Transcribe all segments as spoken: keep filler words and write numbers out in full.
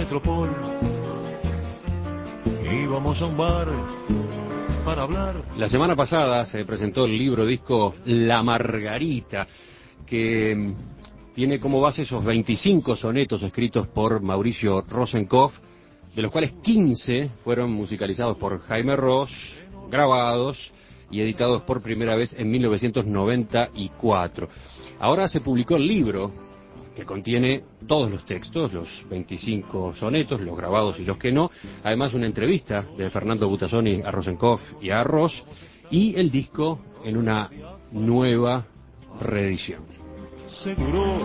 metropol. Íbamos a un bar para hablar. La semana pasada se presentó el libro disco La Margarita, que tiene como base esos veinticinco sonetos escritos por Mauricio Rosenkopf, de los cuales quince fueron musicalizados por Jaime Ross, grabados y editados por primera vez en mil novecientos noventa y cuatro. Ahora se publicó el libro, que contiene todos los textos, los veinticinco sonetos, los grabados y los que no, además una entrevista de Fernando Butazzoni a Rosenkopf y a Ross, y el disco en una nueva reedición. Seguro.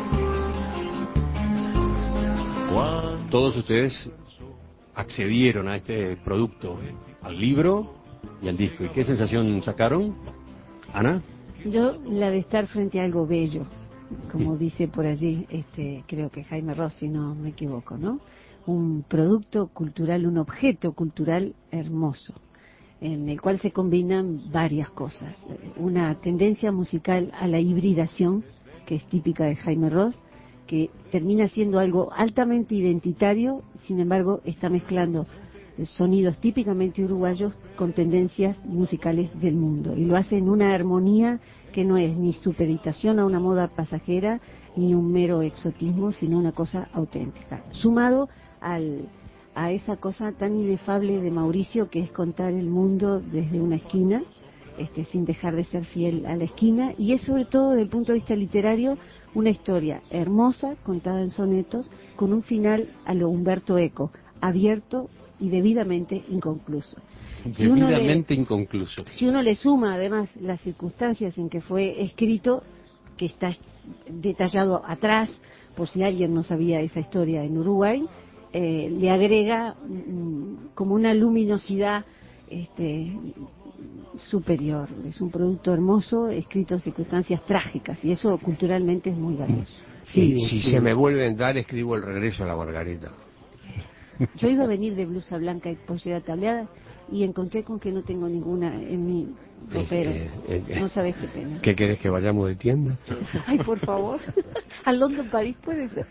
Todos ustedes accedieron a este producto, al libro y al disco. ¿Y qué sensación sacaron, Ana? Yo, la de estar frente a algo bello, como dice por allí, este, creo que Jaime Ross, si no me equivoco, ¿no? Un producto cultural, un objeto cultural hermoso, en el cual se combinan varias cosas. Una tendencia musical a la hibridación, que es típica de Jaime Ross, que termina siendo algo altamente identitario, sin embargo está mezclando sonidos típicamente uruguayos con tendencias musicales del mundo, y lo hace en una armonía que no es ni supeditación a una moda pasajera ni un mero exotismo, sino una cosa auténtica, sumado al, a esa cosa tan inefable de Mauricio, que es contar el mundo desde una esquina, este, sin dejar de ser fiel a la esquina, y es sobre todo desde el punto de vista literario una historia hermosa contada en sonetos con un final a lo Humberto Eco, abierto y debidamente inconcluso. Si debidamente le, inconcluso. Si uno le suma además las circunstancias en que fue escrito, que está detallado atrás, por si alguien no sabía esa historia en Uruguay, eh, le agrega mm, como una luminosidad este, superior. Es un producto hermoso, escrito en circunstancias trágicas, y eso culturalmente es muy valioso. Sí, sí, si sí. Se me vuelve a entrar, escribo El regreso a la Margarita. Yo iba a venir de blusa blanca y pollera tableada y encontré con que no tengo ninguna en mi ropero. Eh, eh, eh, no sabes qué pena. ¿Qué querés, que vayamos de tienda? Ay, por favor. A London, París puede ser.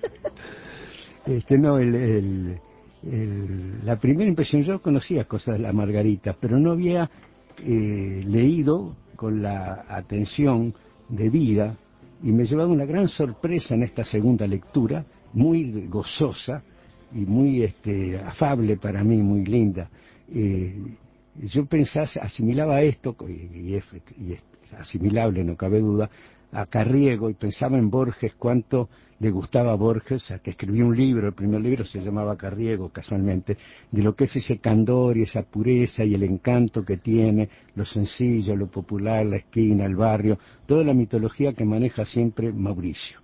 Este, no, el, el, el, la primera impresión, yo conocía cosas de la Margarita, pero no había eh, leído con la atención debida, y me llevaba una gran sorpresa en esta segunda lectura, muy gozosa y muy este, afable para mí, muy linda. Eh, yo pensaba, asimilaba esto, y, y, es, y es asimilable, no cabe duda, a Carriego, y pensaba en Borges, cuánto le gustaba a Borges, a que escribió un libro, el primer libro se llamaba Carriego, casualmente, de lo que es ese candor y esa pureza y el encanto que tiene, lo sencillo, lo popular, la esquina, el barrio, toda la mitología que maneja siempre Mauricio.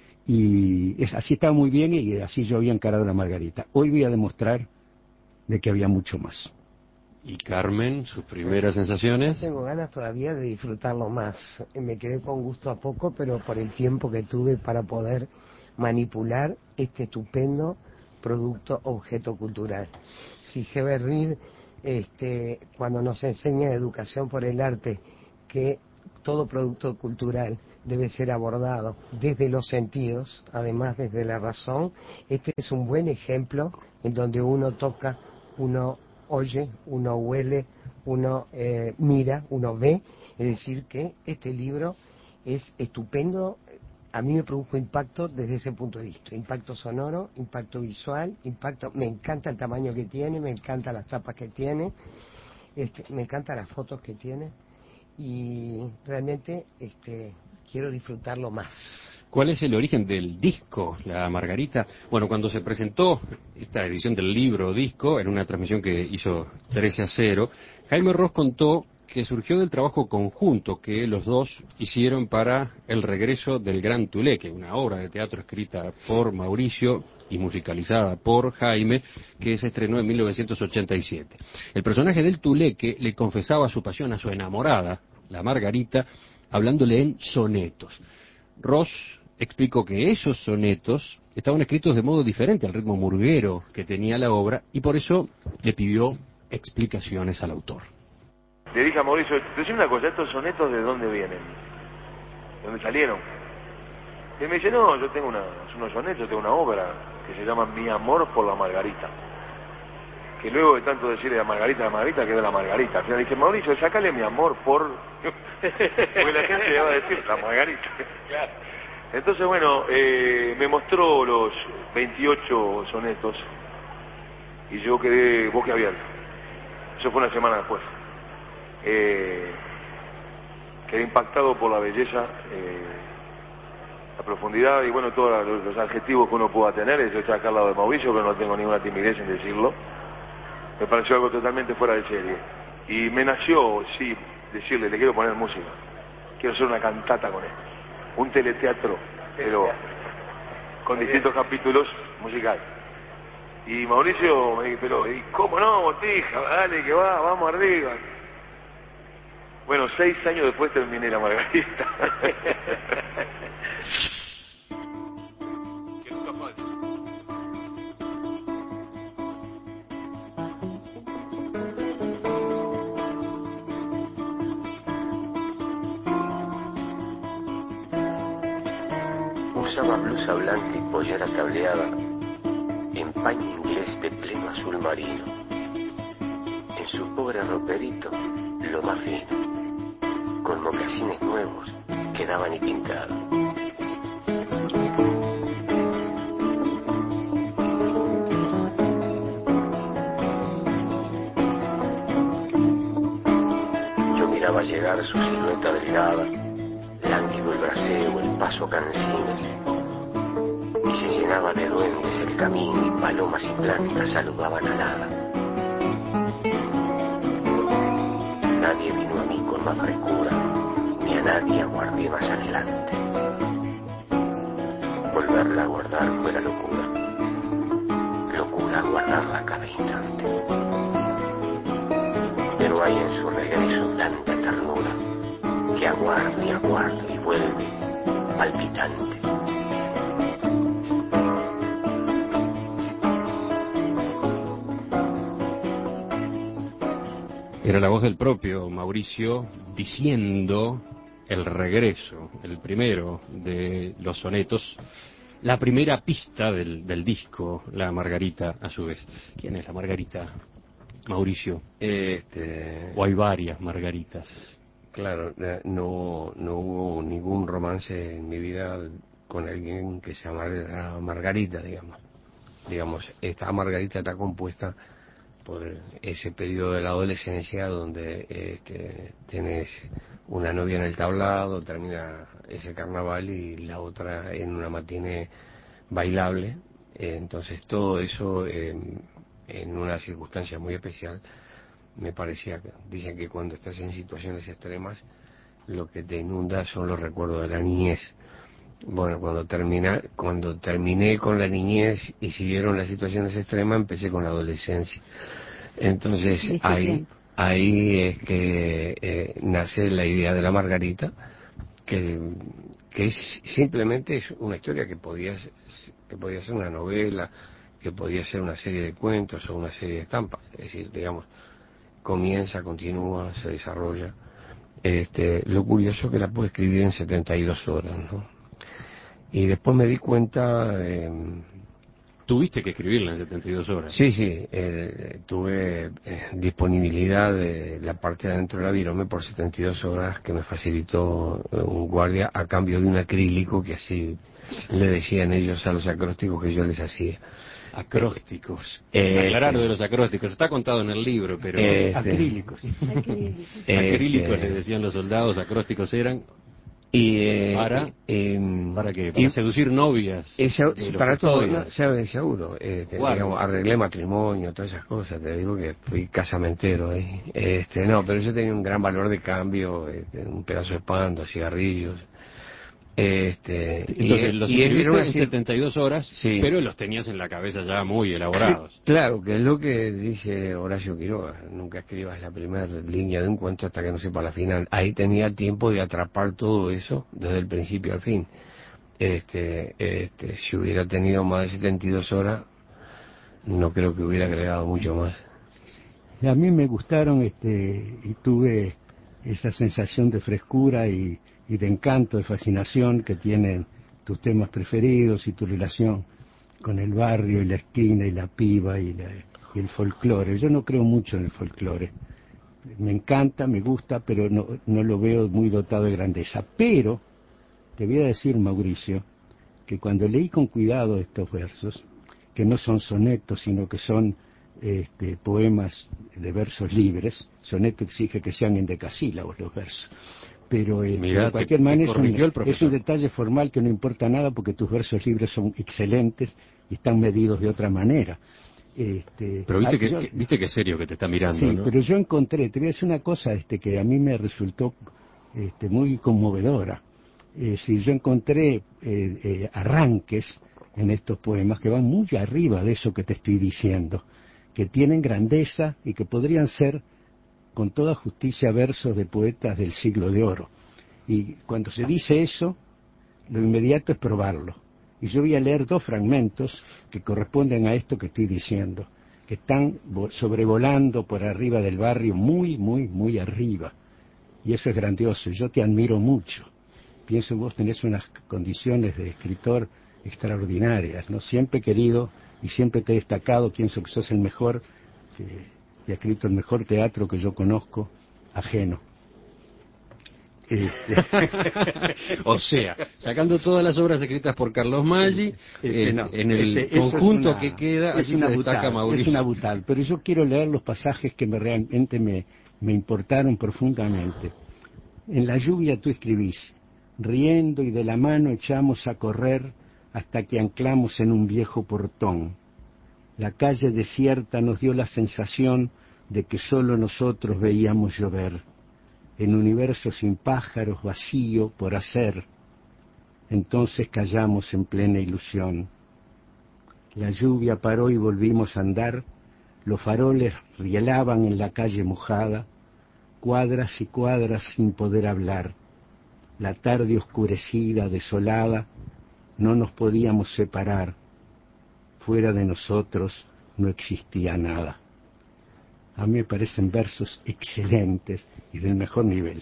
Y es, así estaba muy bien, y así yo había encarado la Margarita. Hoy voy a demostrar de que había mucho más. ¿Y Carmen, sus primeras sensaciones? Tengo ganas todavía de disfrutarlo más. Me quedé con gusto a poco, pero por el tiempo que tuve para poder manipular este estupendo producto objeto cultural. Si Heber Reed, este, cuando nos enseña educación por el arte, que todo producto cultural debe ser abordado desde los sentidos, además desde la razón, este es un buen ejemplo en donde uno toca, uno oye, uno huele, uno eh, mira, uno ve. Es decir, que este libro es estupendo. A mí me produjo impacto desde ese punto de vista, impacto sonoro, impacto visual, impacto, me encanta el tamaño que tiene, me encantan las tapas que tiene, este, me encantan las fotos que tiene, y realmente este, quiero disfrutarlo más. ¿Cuál es el origen del disco, La Margarita? Bueno, cuando se presentó esta edición del libro disco, en una transmisión que hizo trece a cero, Jaime Ross contó que surgió del trabajo conjunto que los dos hicieron para El regreso del Gran Tuleque, una obra de teatro escrita por Mauricio y musicalizada por Jaime, que se estrenó en mil novecientos ochenta y siete. El personaje del Tuleque le confesaba su pasión a su enamorada, la Margarita, hablándole en sonetos. Ross explicó que esos sonetos estaban escritos de modo diferente al ritmo murguero que tenía la obra, y por eso le pidió explicaciones al autor. Le dije a Mauricio, decime una cosa, ¿estos sonetos de dónde vienen? ¿De dónde salieron? Y él me dice, no, yo tengo una, unos sonetos, tengo una obra que se llama Mi amor por la Margarita. Que luego de tanto decirle la Margarita, la Margarita, quedó la Margarita. Al final dije, Mauricio, sacale mi amor por... Porque la gente le va a decir la Margarita. Entonces, bueno, eh, me mostró los veintiocho sonetos y yo quedé boquiabierto. Eso fue una semana después. Eh, quedé impactado por la belleza, eh, la profundidad y bueno, todos los, los adjetivos que uno pueda tener. Yo estoy acá al lado de Mauricio, pero no tengo ninguna timidez en decirlo. Me pareció algo totalmente fuera de serie. Y me nació, sí, decirle, le quiero poner música. Quiero hacer una cantata con esto. Un teleteatro, pero con distintos capítulos musicales. Y Mauricio me dijo, pero ¿y cómo no, Botija? Dale, que va, vamos arriba. Bueno, seis años después terminé la Margarita. Que nunca falte. Usaba blusa blanca y pollera tableada, en paño inglés de pleno azul marino. En su pobre roperito, lo más fino, con mocasines nuevos que daban y pintaban. Yo miraba llegar su silueta delgada, lánguido el braceo, el paso cansino, y se llenaba de duendes el camino y palomas y plantas saludaban alada. Nadie vino a mí con más frescura, ni a nadie aguardé más adelante. Volverla a guardar fuera locura, locura guardarla cada instante. Pero hay en su regreso tanta ternura, que aguardo y aguardo y vuelve palpitante. Era la voz del propio Mauricio diciendo el regreso, el primero de los sonetos, la primera pista del, del disco, la Margarita a su vez. ¿Quién es la Margarita, Mauricio? Este... ¿O hay varias Margaritas? Claro, no, no hubo ningún romance en mi vida con alguien que se llamara Margarita, digamos. Digamos, esta Margarita está compuesta por ese periodo de la adolescencia donde eh, que tienes una novia en el tablado, termina ese carnaval y la otra en una matiné bailable. Eh, entonces todo eso eh, en una circunstancia muy especial. Me parecía que dicen que cuando estás en situaciones extremas lo que te inunda son los recuerdos de la niñez. Bueno, cuando termina, cuando terminé con la niñez y siguieron las situaciones extremas, empecé con la adolescencia. Entonces ahí, ahí es que eh, nace la idea de la Margarita, que, que es simplemente es una historia que podía, que podía ser una novela, que podía ser una serie de cuentos o una serie de estampas. Es decir, digamos, comienza, continúa, se desarrolla. Este, lo curioso es que la puedo escribir en setenta y dos horas, ¿no? Y después me di cuenta... Eh, ¿Tuviste que escribirla en setenta y dos horas? Sí, sí, eh, tuve eh, disponibilidad de la parte de adentro de la virome por setenta y dos horas que me facilitó eh, un guardia a cambio de un acrílico que así le decían ellos a los acrósticos que yo les hacía. Acrósticos. Eh, Aclarar de los acrósticos. Está contado en el libro, pero... Eh, acrílicos. Acrílicos. Acrílicos este, le decían los soldados, acrósticos eran... Y, eh, ¿Para? Eh, ¿Para qué? Para y, seducir novias. Ese, para todo, no, custodios. seguro. Eh, te, digamos, arreglé matrimonio, todas esas cosas. Te digo que fui casamentero. Eh. Este, no, pero yo tenía un gran valor de cambio, este, un pedazo de pan, dos cigarrillos. Este, Entonces, y, los y escribiste una, en setenta y dos horas, sí, pero los tenías en la cabeza ya muy elaborados. Sí, claro, que es lo que dice Horacio Quiroga. Nunca escribas la primera línea de un cuento hasta que no sepa la final. Ahí tenía tiempo de atrapar todo eso desde el principio al fin. Este, este, si hubiera tenido más de setenta y dos horas, no creo que hubiera agregado mucho más. A mí me gustaron, este, y tuve esa sensación de frescura y, y de encanto, de fascinación que tienen tus temas preferidos y tu relación con el barrio y la esquina y la piba y, la, y el folclore. Yo no creo mucho en el folclore. Me encanta, me gusta, pero no, no lo veo muy dotado de grandeza. Pero te voy a decir, Mauricio, que cuando leí con cuidado estos versos, que no son sonetos, sino que son este, poemas de versos libres, soneto exige que sean en decasílabos los versos, pero este, Mirá, de cualquier te, manera te es, un, el es un detalle formal que no importa nada porque tus versos libres son excelentes y están medidos de otra manera. Este, pero viste ah, que, yo, que viste que serio que te está mirando, sí, ¿no? pero yo encontré, te voy a decir una cosa este, que a mí me resultó este, muy conmovedora. Eh, si yo encontré eh, eh, arranques en estos poemas que van muy arriba de eso que te estoy diciendo, que tienen grandeza y que podrían ser con toda justicia versos de poetas del siglo de oro. Y cuando se dice eso, lo inmediato es probarlo. Y yo voy a leer dos fragmentos que corresponden a esto que estoy diciendo, que están sobrevolando por arriba del barrio, muy, muy, muy arriba. Y eso es grandioso. Yo te admiro mucho. Pienso que vos tenés unas condiciones de escritor extraordinarias, ¿no? Siempre he querido y siempre te he destacado, pienso que sos el mejor, que, que ha escrito el mejor teatro que yo conozco, ajeno. Este... o sea, sacando todas las obras escritas por Carlos Maggi, este, eh, no, en el este, conjunto es una, que queda, es allí una se destaca butal, Mauricio. Es una butal, pero yo quiero leer los pasajes que me, realmente me, me importaron profundamente. En la lluvia tú escribís: riendo y de la mano echamos a correr hasta que anclamos en un viejo portón. La calle desierta nos dio la sensación de que solo nosotros veíamos llover, en universo sin pájaros, vacío por hacer. Entonces callamos en plena ilusión. La lluvia paró y volvimos a andar, los faroles rielaban en la calle mojada, cuadras y cuadras sin poder hablar. La tarde oscurecida, desolada, no nos podíamos separar. Fuera de nosotros no existía nada. A mí me parecen versos excelentes y del mejor nivel.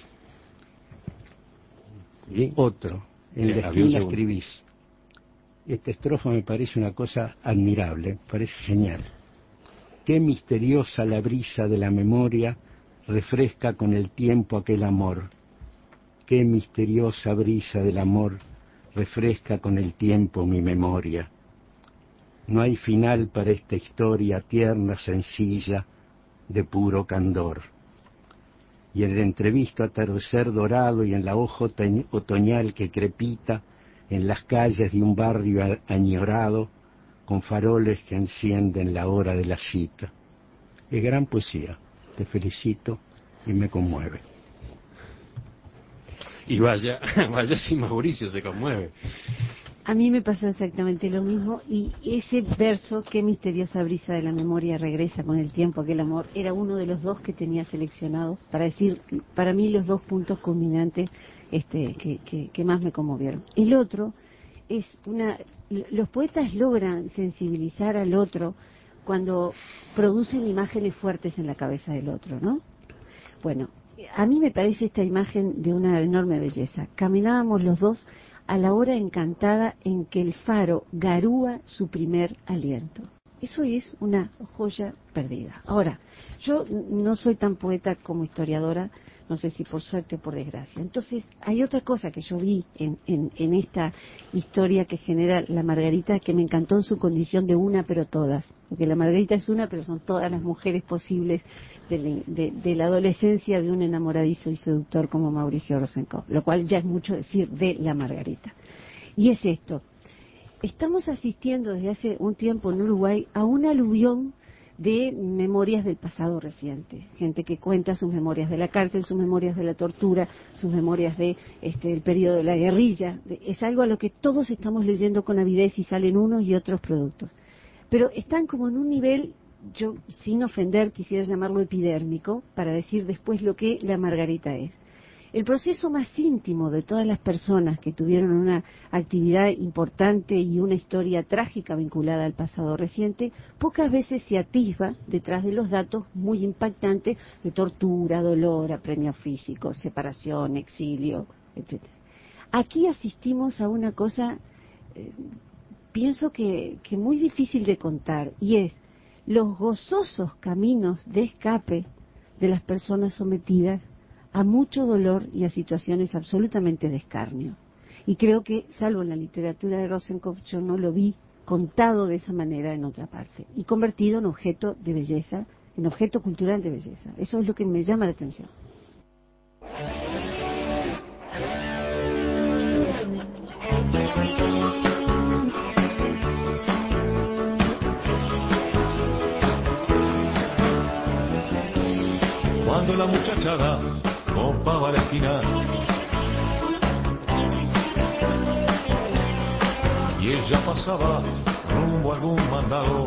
¿Sí? Otro, en Bien, la esquina escribís. Esta estrofa me parece una cosa admirable, parece genial. Qué misteriosa la brisa de la memoria refresca con el tiempo aquel amor. Qué misteriosa brisa del amor refresca con el tiempo mi memoria. No hay final para esta historia tierna, sencilla, de puro candor. Y en el entrevisto atardecer dorado y en la hoja otoñal que crepita en las calles de un barrio añorado, con faroles que encienden la hora de la cita. Es gran poesía, te felicito y me conmueve. Y vaya, vaya si Mauricio se conmueve. A mí me pasó exactamente lo mismo, y ese verso, qué misteriosa brisa de la memoria regresa con el tiempo aquel amor, era uno de los dos que tenía seleccionado para decir, para mí, los dos puntos culminantes este, que, que, que más me conmovieron. El otro es una... Los poetas logran sensibilizar al otro cuando producen imágenes fuertes en la cabeza del otro, ¿no? Bueno, a mí me parece esta imagen de una enorme belleza. Caminábamos los dos a la hora encantada en que el faro garúa su primer aliento. Eso es una joya perdida. Ahora, yo no soy tan poeta como historiadora, no sé si por suerte o por desgracia. Entonces, hay otra cosa que yo vi en, en, en esta historia que genera la Margarita, que me encantó en su condición de una pero todas. Porque la Margarita es una, pero son todas las mujeres posibles de la, de, de la adolescencia de un enamoradizo y seductor como Mauricio Rosenkopf, lo cual ya es mucho decir de la Margarita. Y es esto: estamos asistiendo desde hace un tiempo en Uruguay a un aluvión de memorias del pasado reciente, gente que cuenta sus memorias de la cárcel, sus memorias de la tortura, sus memorias de este el periodo de la guerrilla. Es algo a lo que todos estamos leyendo con avidez y salen unos y otros productos, pero están como en un nivel, yo sin ofender quisiera llamarlo epidérmico, para decir después lo que la Margarita es. El proceso más íntimo de todas las personas que tuvieron una actividad importante y una historia trágica vinculada al pasado reciente, pocas veces se atisba detrás de los datos muy impactantes de tortura, dolor, apremio físico, separación, exilio, etcétera. Aquí asistimos a una cosa eh, pienso que, que muy difícil de contar, y es los gozosos caminos de escape de las personas sometidas a mucho dolor y a situaciones absolutamente de escarnio. Y creo que, salvo en la literatura de Rosenkopf, yo no lo vi contado de esa manera en otra parte, y convertido en objeto de belleza, en objeto cultural de belleza. Eso es lo que me llama la atención. Cuando la muchachada copaba la esquina y ella pasaba rumbo a algún mandado,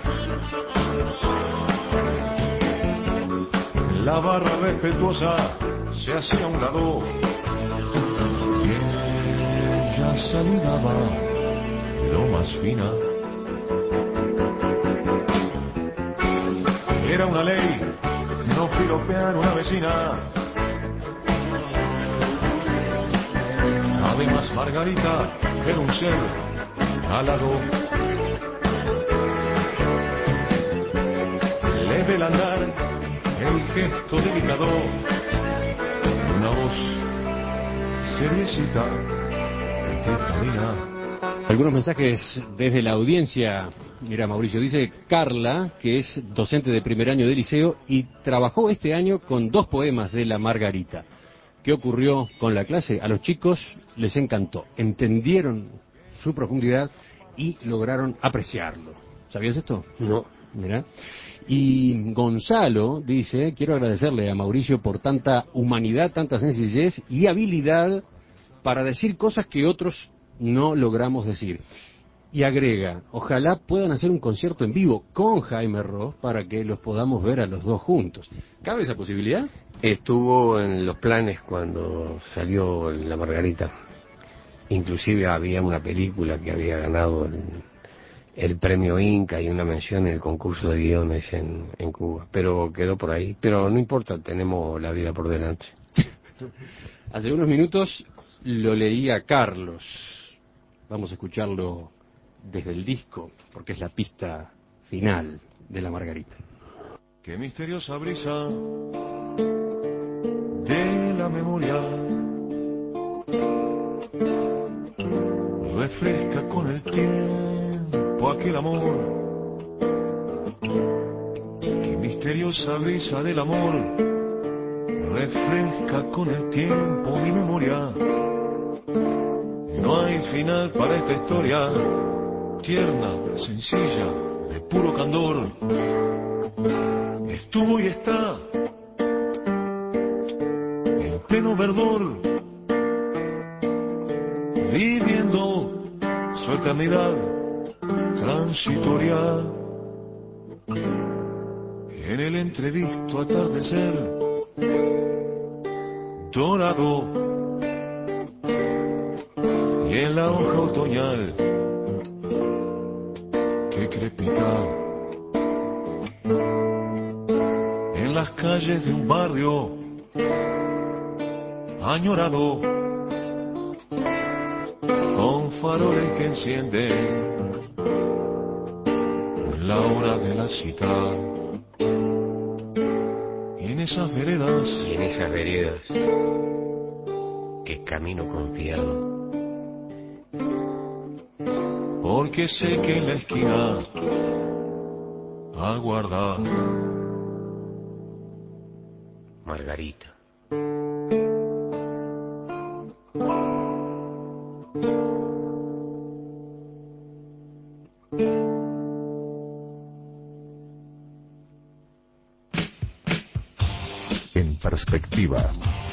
la barra respetuosa se hacía a un lado y ella saludaba lo más fina. Era una ley no piropear una vecina. Además Margarita era un ser alado. Leve el andar, el gesto delicado, una voz seriecita que camina. Algunos mensajes desde la audiencia. Mira, Mauricio, dice Carla, que es docente de primer año de liceo y trabajó este año con dos poemas de la Margarita. ¿Qué ocurrió con la clase? A los chicos les encantó, entendieron su profundidad y lograron apreciarlo. ¿Sabías esto? No. Mira. Y Gonzalo dice, quiero agradecerle a Mauricio por tanta humanidad, tanta sencillez y habilidad para decir cosas que otros no logramos decir. Y agrega, ojalá puedan hacer un concierto en vivo con Jaime Ross para que los podamos ver a los dos juntos. ¿Cabe esa posibilidad? Estuvo en los planes cuando salió La Margarita. Inclusive había una película que había ganado el, el premio Inca y una mención en el concurso de guiones en, en Cuba. Pero quedó por ahí. Pero no importa, tenemos la vida por delante. Hace unos minutos lo leía Carlos. Vamos a escucharlo desde el disco, porque es la pista final de La Margarita. Qué misteriosa brisa de la memoria refresca con el tiempo aquel amor. Qué misteriosa brisa del amor refresca con el tiempo mi memoria. No hay final para esta historia, tierna, sencilla, de puro candor. Estuvo y está en pleno verdor, viviendo su eternidad transitoria en el entrevisto atardecer dorado y en la hoja otoñal que crepita en las calles de un barrio añorado con faroles que encienden la hora de la cita. Y en esas veredas, y en esas veredas que camino confiado, porque sé que en la esquina aguarda Margarita. En perspectiva.